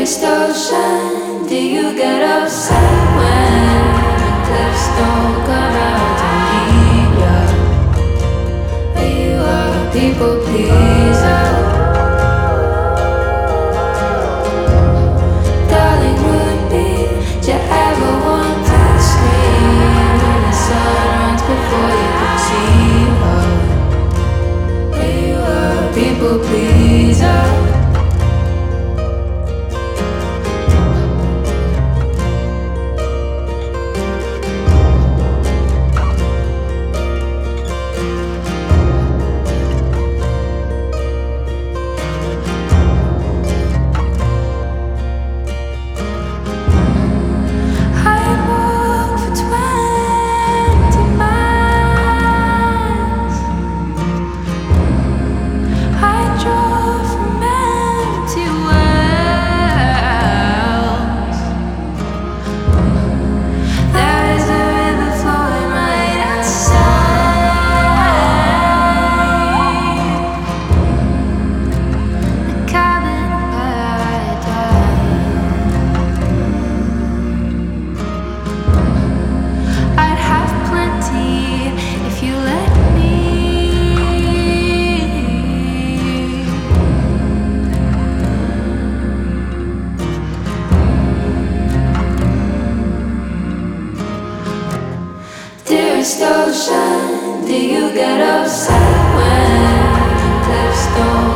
Dearest ocean, do you get upset when the cliffs don't come out to meet ya? Are you a people pleaser? Darling, would you ever want to scream when the sun runs before you can see her? Are you a people pleaser? Dearest ocean, do you get upset when the cliffs don't